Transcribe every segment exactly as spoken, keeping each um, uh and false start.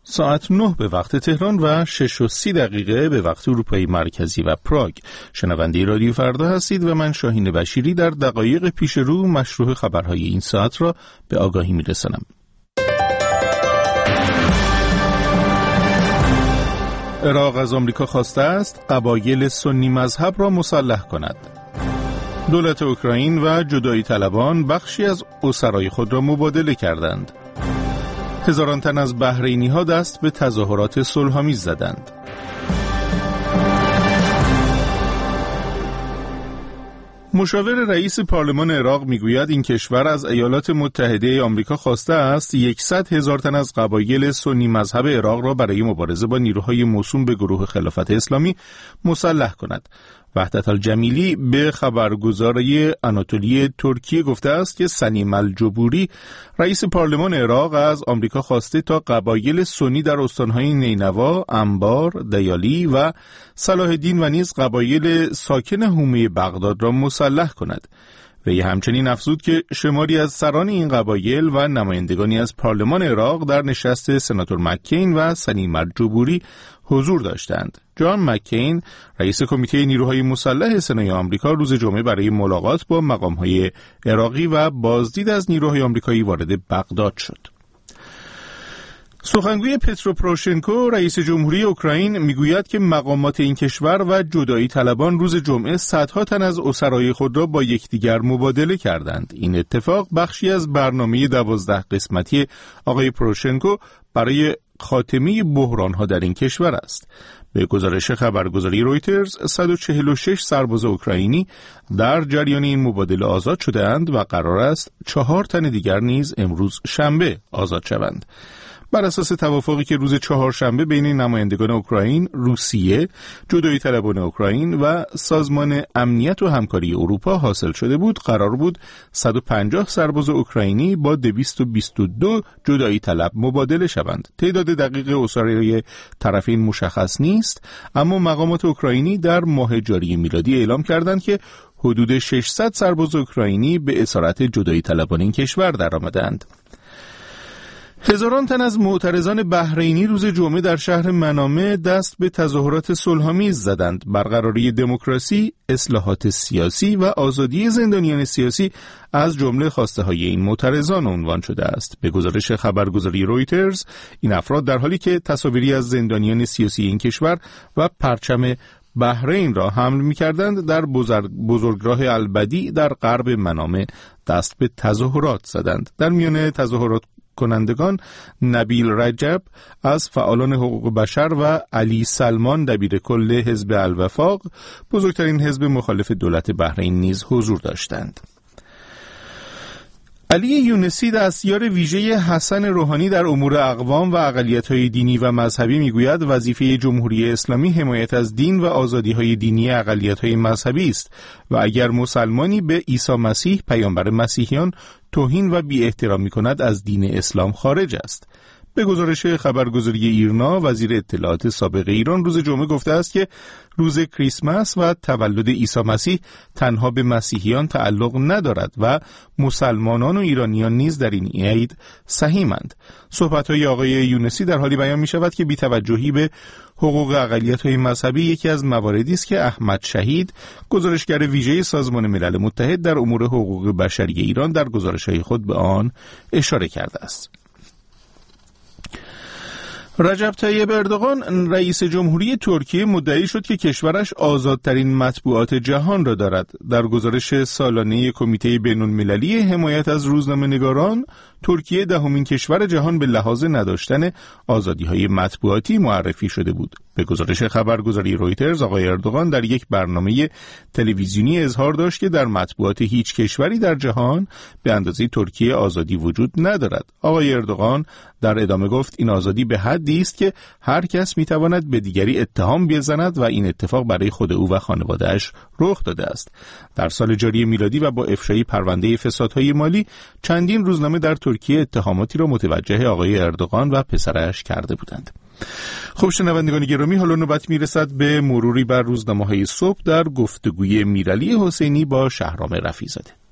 ساعت نه به وقت تهران و شش و سی دقیقه به وقت اروپای مرکزی و پراگ. شنونده رادیو فردا هستید و من شاهین بشیری در دقایق پیش رو مشروع خبرهای این ساعت را به آگاهی میرسانم. عراق از آمریکا خواسته است قبایل سنی مذهب را مسلح کند. دولت اوکراین و جدایی طلبان بخشی از اسرای خود را مبادله کردند. هزاران تن از بحرینی ها دست به تظاهرات صلح‌آمیز زدند. مشاور رئیس پارلمان عراق میگوید این کشور از ایالات متحده آمریکا خواسته است یکصد هزار تن از قبایل سنی مذهب عراق را برای مبارزه با نیروهای موسوم به گروه خلافت اسلامی مسلح کند. وحدت الجمیلی به خبرگزاری آناتولی ترکیه گفته است که سلیم الجبوری رئیس پارلمان عراق از آمریکا خواسته تا قبایل سنی در استانهای نینوا، انبار، دیالی و صلاح الدین و نیز قبایل ساکن حومه بغداد را مسلح کند. وی همچنین افزود که شماری از سران این قبایل و نمایندگانی از پارلمان عراق در نشست سناتور مکین و سلیم الجبوری حضور داشتند. جان مکین رئیس کمیته نیروهای مسلح سنای آمریکا روز جمعه برای ملاقات با مقام‌های عراقی و بازدید از نیروهای آمریکایی وارد بغداد شد. سخنگوی پترو پروشنکو رئیس جمهوری اوکراین میگوید که مقامات این کشور و جدایی طلبان روز جمعه صدها تن از اسرای خود را با یکدیگر مبادله کردند. این اتفاق بخشی از برنامه دوازده قسمتی آقای پروشنکو برای خاتمه بحران‌ها در این کشور است. به گزارش خبرگزاری رویترز صد و چهل و شش سرباز اوکراینی در جریان این مبادله آزاد شده‌اند و قرار است چهار تن دیگر نیز امروز شنبه آزاد شوند. بر اساس توافقی که روز چهارشنبه بین نمایندگان اوکراین، روسیه، جدایی طلبان اوکراین و سازمان امنیت و همکاری اروپا حاصل شده بود، قرار بود صد و پنجاه سرباز اوکراینی با دویست و بیست و دو جدایی طلب مبادله شوند. تعداد دقیق اسرای طرفین مشخص نیست، اما مقامات اوکراینی در ماه جاری میلادی اعلام کردند که حدود ششصد سرباز اوکراینی به اسارت جدایی طلبان این کشور درآمدند. هزاران تن از معترضان بحرینی روز جمعه در شهر منامه دست به تظاهرات صلح‌آمیز زدند. برقراری دموکراسی، اصلاحات سیاسی و آزادی زندانیان سیاسی از جمله خواسته های این معترضان عنوان شده است. به گزارش خبرگزاری رویترز، این افراد در حالی که تصاویری از زندانیان سیاسی این کشور و پرچم بحرین را حمل می‌کردند، در بزرگ بزرگراه البدی در غرب منامه دست به تظاهرات زدند. در میان تظاهرات کنندگان نبیل رجب از فعالان حقوق بشر و علی سلمان دبیر کل حزب الوفاق، بزرگترین حزب مخالف دولت بحرین، نیز حضور داشتند. علی یونسی دستیار ویژه حسن روحانی در امور اقوام و اقلیت‌های دینی و مذهبی میگوید وظیفه جمهوری اسلامی حمایت از دین و آزادی‌های دینی اقلیت‌های مذهبی است و اگر مسلمانی به عیسی مسیح پیامبر مسیحیان توهین و بی احترامی کند از دین اسلام خارج است. به گزارش خبرگزاری ایرنا، وزیر اطلاعات سابق ایران روز جمعه گفته است که روز کریسمس و تولد عیسی مسیح تنها به مسیحیان تعلق ندارد و مسلمانان و ایرانیان نیز در این عید سهیمند. صحبت‌های آقای یونسی در حالی بیان می‌شود که بی‌توجهی به حقوق اقلیت‌های مذهبی یکی از مواردی است که احمد شهید، گزارشگر ویژه سازمان ملل متحد در امور حقوق بشری ایران، در گزارش‌های خود به آن اشاره کرده است. رجب طیب اردوغان رئیس جمهوری ترکیه مدعی شد که کشورش آزادترین مطبوعات جهان را دارد. در گزارش سالانه کمیته بین‌المللی حمایت از روزنامه‌نگاران، ترکیه دهمین کشور جهان به لحاظ نداشتن آزادی‌های مطبوعاتی معرفی شده بود. به گزارش خبرگزاری رویترز، آقای اردوغان در یک برنامه تلویزیونی اظهار داشت که در مطبوعات هیچ کشوری در جهان به اندازه ترکیه آزادی وجود ندارد. آقای اردوغان در ادامه گفت این آزادی به حدی است که هر کس میتواند به دیگری اتهام بزند و این اتفاق برای خود او و خانواده‌اش رخ داده است. در سال جاری میلادی و با افشای پرونده فسادهای مالی، چندین روزنامه در ترکیه اتهاماتی را متوجه آقای اردوغان و پسرش کرده بودند. خب شنوندگان گرامی، حالا نوبت میرسد به مروری بر روزنامه‌های صبح در گفتگوی میرعلی حسینی با شهرام رفیع‌زاده.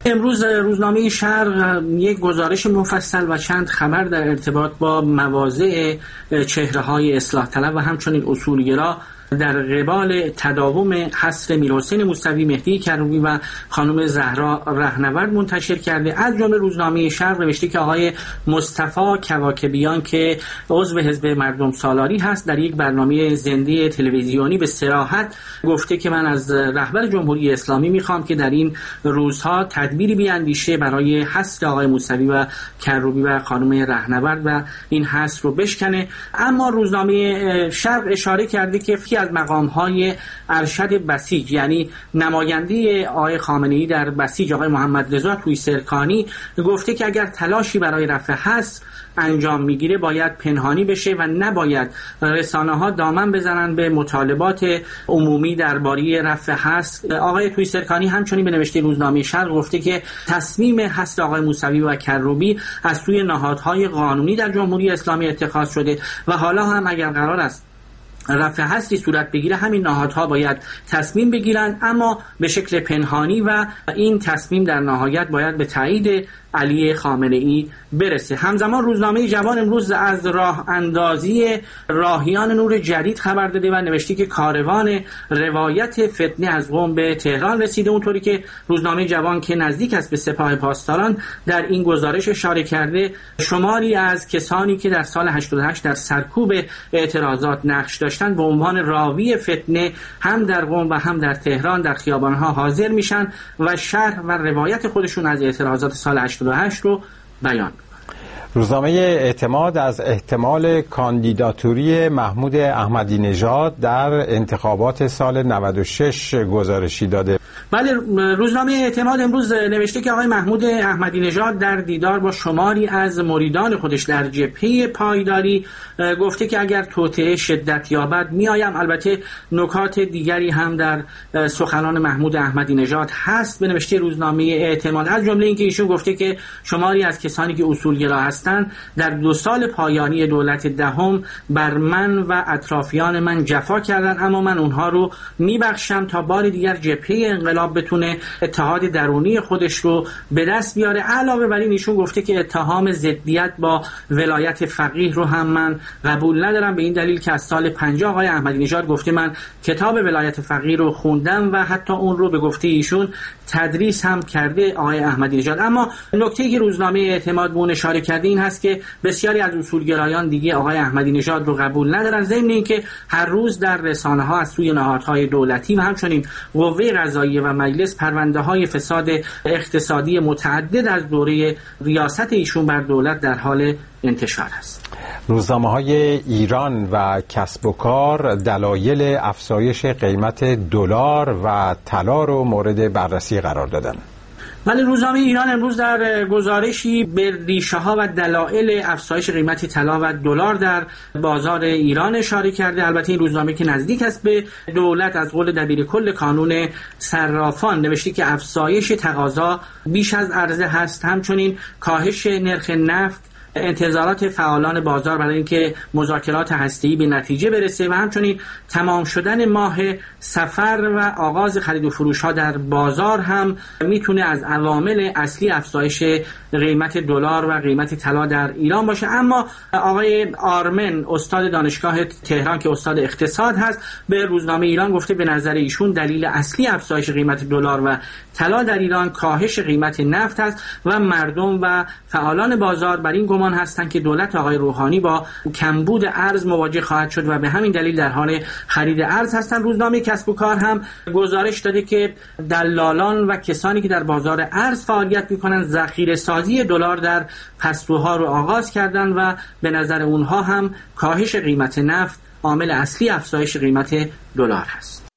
امروز روزنامه شرق یک گزارش مفصل و چند خبر در ارتباط با مواضع چهره‌های اصلاح طلب و همچنین اصولگرا در قبال تداوم حصر میرحسین موسوی، مهدی کروبی و خانم زهرا رهنورد منتشر کرده. از جمله روزنامه شرق نوشته که آقای مصطفی کواکبیان که عضو حزب مردم سالاری هست در یک برنامه زنده تلویزیونی به صراحت گفته که من از رهبر جمهوری اسلامی میخوام که در این روزها تدبیری بیاندیشه برای حصر آقای موسوی و کروبی و خانم رهنورد و این حصر رو بشکنه. اما روزنامه شرق اشاره کرده که از مقام‌های ارشد بسیج، یعنی نماینده آقای خامنه‌ای در بسیج آقای محمد رضا تویسرکانی گفته که اگر تلاشی برای رفع حصر انجام میگیره باید پنهانی بشه و نباید رسانه‌ها دامن بزنن به مطالبات عمومی درباره رفع حصر. آقای تویسرکانی همچنین به نوشته روزنامه شرق گفته که تصمیم حصر آقای موسوی و کروبی از سوی نهادهای قانونی در جمهوری اسلامی اتخاذ شده و حالا هم اگر قرار است رفع حصری صورت بگیره همین نهادها باید تصمیم بگیرند، اما به شکل پنهانی و این تصمیم در نهایت باید به تایید علی خامنه‌ای برسه. همزمان روزنامه جوان امروز از راه اندازی راهیان نور جدید خبر داده و نوشته که کاروان روایت فتنه از قم به تهران رسیده. اونطوری که روزنامه جوان که نزدیک است به سپاه پاسداران در این گزارش اشاره کرده شماری از کسانی که در سال هشتاد و هشت در سرکوب اعتراضات نقش داشتند به عنوان راوی فتنه هم در قم و هم در تهران در خیابان‌ها حاضر میشن و شرح و روایت خودشون از اعتراضات سال هشتاد و هشت رو بیان. روزنامه اعتماد از احتمال کاندیداتوری محمود احمدی نژاد در انتخابات سال نود و شش گزارشی داده. بله، روزنامه اعتماد امروز نوشته که آقای محمود احمدی نژاد در دیدار با شماری از مریدان خودش در جبهه پایداری گفته که اگر توطئه شدت یابد میایم. البته نکات دیگری هم در سخنان محمود احمدی نژاد هست به نوشته روزنامه اعتماد، از جمله اینکه ایشون گفته که شماری از کسانی که اصولگرا هستند در دو سال پایانی دولت دهم بر من و اطرافیان من جفا کردند، اما من اونها رو میبخشم تا بار دیگر جبهه انقلاب بتونه اتحاد درونی خودش رو به دست بیاره. علاوه بر این ایشون گفته که اتهام ضدیت با ولایت فقیه رو هم من قبول ندارم، به این دلیل که از سال پنجاه آقای احمدی نژاد گفته من کتاب ولایت فقیه رو خوندم و حتی اون رو به گفته ایشون تدریس هم کرده آقای احمدی نژاد. اما نکته‌ای که روزنامه اعتماد به اون اشاره کرده این هست که بسیاری از اصولگرایان دیگه آقای احمدی نژاد رو قبول ندارن، ضمن اینکه هر روز در رسانه‌ها از سوی نهادهای دولتی و همچنین قوه قضاییه و مجلس پرونده‌های فساد اقتصادی متعدد از دوره ریاست ایشون بر دولت در حال انتشار است. روزنامه‌های ایران و کسب و کار دلایل افزایش قیمت دلار و طلا رو مورد بررسی قرار دادن. ولی روزنامه ایران امروز در گزارشی به ریشه‌ها و دلایل افزایش قیمت طلا و دلار در بازار ایران اشاره کرده. البته این روزنامه که نزدیک است به دولت از قول دبیرکل کانون صرافان نوشته که افزایش تقاضا بیش از عرضه هست، همچنین کاهش نرخ نفت، انتظارات فعالان بازار برای اینکه مذاکرات هسته‌ای به نتیجه برسه و همچنین تمام شدن ماه صفر و آغاز خرید و فروش ها در بازار هم میتونه از عوامل اصلی افزایش قیمت دلار و قیمت طلا در ایران باشه. اما آقای آرمن استاد دانشگاه تهران که استاد اقتصاد هست به روزنامه ایران گفته به نظر ایشون دلیل اصلی افزایش قیمت دلار و طلا در ایران کاهش قیمت نفت است و مردم و فعالان بازار بر این گمان هستند که دولت آقای روحانی با کمبود ارز مواجه خواهد شد و به همین دلیل در حال خرید ارز هستند. روزنامه کسب و کار هم گزارش داده که دلالان و کسانی که در بازار ارز فعالیت می‌کنند ذخیره سازی دلار در پستوها رو آغاز کردند و به نظر اونها هم کاهش قیمت نفت عامل اصلی افزایش قیمت دلار هست.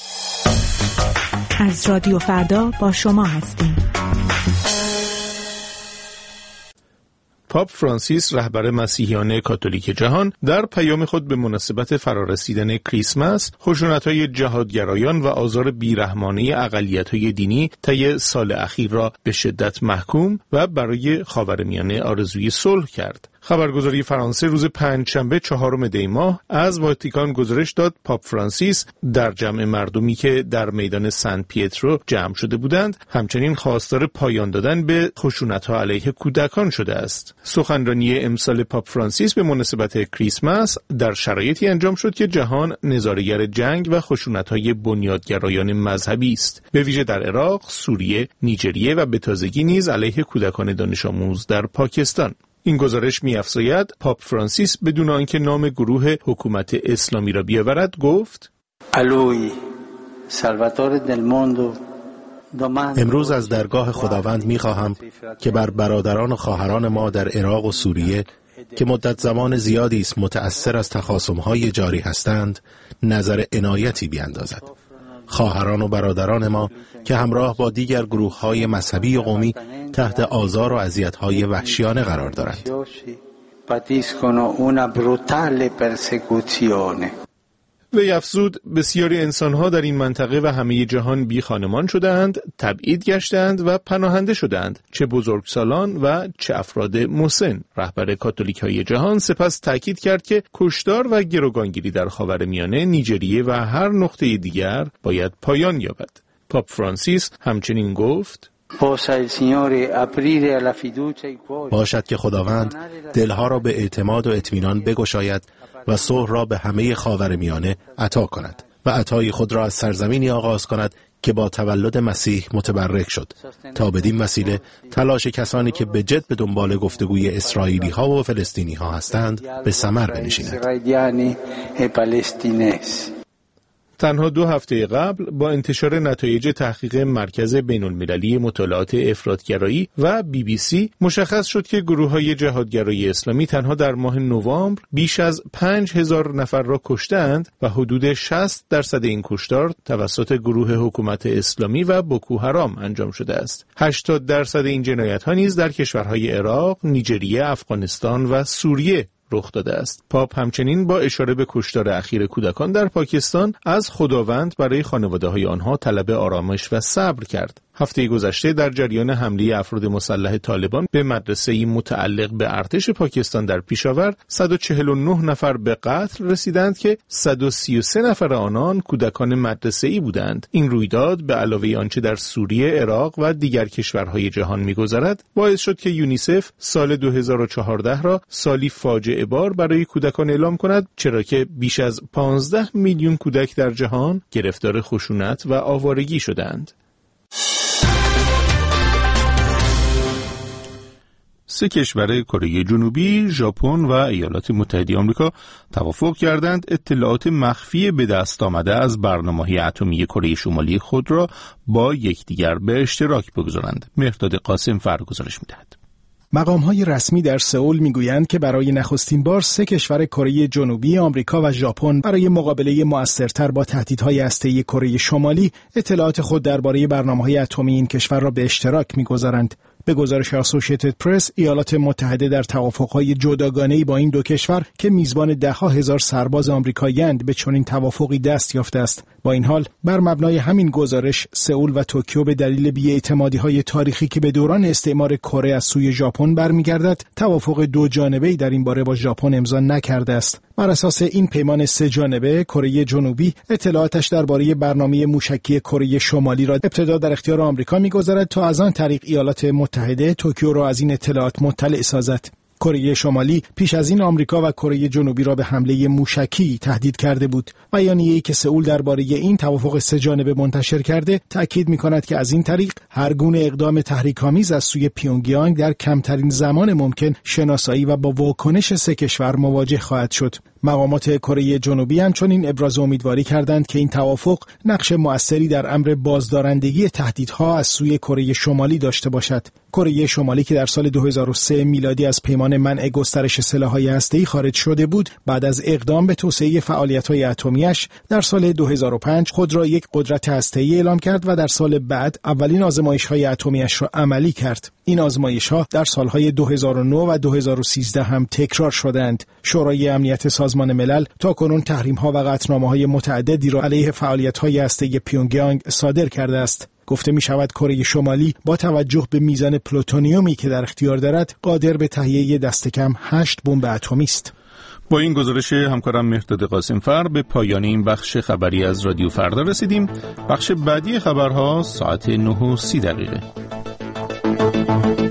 از رادیو فردا با شما هستیم. پاپ فرانسیس رهبر مسیحیان کاتولیک جهان در پیام خود به مناسبت فرارسیدن کریسمس خشونت‌های جهادگرایان و آزار بیرحمانه اقلیت‌های دینی طی سال اخیر را به شدت محکوم و برای خاورمیانه آرزوی صلح کرد. خبرگزاری فرانسه روز پنجشنبه چهارم دی ماه از واتیکان گزارش داد پاپ فرانسیس در جمع مردمی که در میدان سن پیترو جمع شده بودند همچنین خواستار پایان دادن به خشونت‌ها علیه کودکان شده است. سخنرانی امسال پاپ فرانسیس به مناسبت کریسمس در شرایطی انجام شد که جهان نظاره‌گر جنگ و خشونت‌های بنیادگرایان مذهبی است، به ویژه در عراق، سوریه، نیجریه و به تازگی نیز علیه کودکان دانش آموز در پاکستان. این گزارش می‌افزاید پاپ فرانسیس بدون آنکه نام گروه حکومت اسلامی را بیاورد گفت: امروز از درگاه خداوند می‌خواهم که بر برادران و خواهران ما در عراق و سوریه که مدت زمان زیادی است متأثر از تخاصم‌های جاری هستند نظر عنایتی بیاندازد. خواهران و برادران ما که همراه با دیگر گروه‌های مذهبی و قومی تحت آزار و اذیت‌های وحشیانه قرار دارند. وی افزود بسیاری انسان‌ها در این منطقه و همه جهان بی خانمان شدند، تبعید گشتند و پناهنده شدند، چه بزرگسالان و چه افراد مسن. رهبر کاتولیک‌های جهان سپس تاکید کرد که کشتار و گروگانگیری در خاورمیانه، نیجریه و هر نقطه دیگر باید پایان یابد. پاپ فرانسیس همچنین گفت: باشد که خداوند دلها را به اعتماد و اطمینان بگشاید و صلح را به همه خاورمیانه عطا کند و عطای خود را از سرزمینی آغاز کند که با تولد مسیح متبرک شد تا بدین وسیله تلاش کسانی که به جد به دنبال گفتگوی اسرائیلی ها و فلسطینی ها هستند به ثمر بنشیند. تنها دو هفته قبل با انتشار نتایج تحقیق مرکز بین‌المللی مطالعات افراط‌گرایی و بی بی سی مشخص شد که گروه‌های جهادگرای اسلامی تنها در ماه نوامبر بیش از پنج هزار نفر را کشتند و حدود شصت درصد این کشتار توسط گروه حکومت اسلامی و بوکو حرام انجام شده است. هشتاد درصد این جنایت‌ها نیز در کشورهای عراق، نیجریه، افغانستان و سوریه رخ داده است. پاپ همچنین با اشاره به کشتار اخیر کودکان در پاکستان از خداوند برای خانواده‌های آنها طلب آرامش و صبر کرد. هفته گذشته در جریان حمله افراد مسلح طالبان به مدرسه‌ای متعلق به ارتش پاکستان در پیشاور صد و چهل و نه نفر به قتل رسیدند که صد و سی و سه نفر آنان کودکان مدرسه‌ای بودند. این رویداد به علاوه آنچه در سوریه، عراق و دیگر کشورهای جهان می‌گذرد، باعث شد که یونیسف سال دو هزار و چهارده را سالی فاجعه بار برای کودکان اعلام کند، چرا که بیش از پانزده میلیون کودک در جهان گرفتار خشونت و آوارگی شدند. سه کشور کره جنوبی، ژاپن و ایالات متحده آمریکا توافق کردند اطلاعات مخفی به دست آمده از برنامه‌های اتمی کره شمالی خود را با یکدیگر به اشتراک بگذارند. مهرداد قاسم فرگزارش می‌دهد. مقام‌های رسمی در سئول می‌گویند که برای نخستین بار سه کشور کره جنوبی، آمریکا و ژاپن برای مقابله مؤثرتر با تهدیدهای هسته‌ای کره شمالی اطلاعات خود درباره برنامه‌های اتمی این کشور را به اشتراک می‌گذارند. به گزارش اسوسییتد پرس، ایالات متحده در توافق‌های جداگانه‌ای با این دو کشور که میزبان ده‌ها هزار سرباز آمریکایی‌اند به چنین توافقی دست یافته است. با این حال بر مبنای همین گزارش، سئول و توکیو به دلیل بی‌اعتمادی‌های تاریخی که به دوران استعمار کره از سوی ژاپن برمیگردد، توافق دو جانبه‌ای در این باره با ژاپن امضا نکرده است. بر اساس این پیمان سه جانبه، کره جنوبی اطلاعاتش درباره برنامه موشکی کره شمالی را ابتدا در اختیار آمریکا می‌گذارد تا از آن طریق ایالات متحده توکیو را از این اطلاعات مطلع سازد. کره شمالی پیش از این آمریکا و کره جنوبی را به حمله موشکی تهدید کرده بود. بیانیه‌ای که سئول درباره این توافق سه جانبه منتشر کرده تاکید می‌کند که از این طریق هر گونه اقدام تحریک‌آمیز از سوی پیونگیانگ در کمترین زمان ممکن شناسایی و با واکنش سه کشور مواجه خواهد شد. مقامات کره جنوبی همچنین ابراز امیدواری کردند که این توافق نقش مؤثری در امر بازدارندگی تهدیدها از سوی کره شمالی داشته باشد. کره شمالی که در سال دو هزار و سه میلادی از پیمان منع گسترش سلاح‌های هسته‌ای خارج شده بود، بعد از اقدام به توسعه فعالیت‌های اتمی‌اش در سال دو هزار و پنج خود را یک قدرت هسته‌ای اعلام کرد و در سال بعد اولین آزمایش‌های اتمی‌اش را عملی کرد. این آزمایش‌ها در سال‌های دو هزار و نه و دو هزار و سیزده هم تکرار شدند. شورای امنیت سازمان ملل تاکنون تحریم‌ها و قطعنامه‌های متعددی را علیه فعالیت‌های هسته‌ای پیونگیانگ صادر کرده است. گفته می شود کره شمالی با توجه به میزان پلوتونیومی که در اختیار دارد قادر به تهیه دست کم هشت بمب اتمی است. با این گزارش همکارم مهرداد قاسمفر به پایان این بخش خبری از رادیو فردا رسیدیم. بخش بعدی خبرها ساعت نه و سی دقیقه.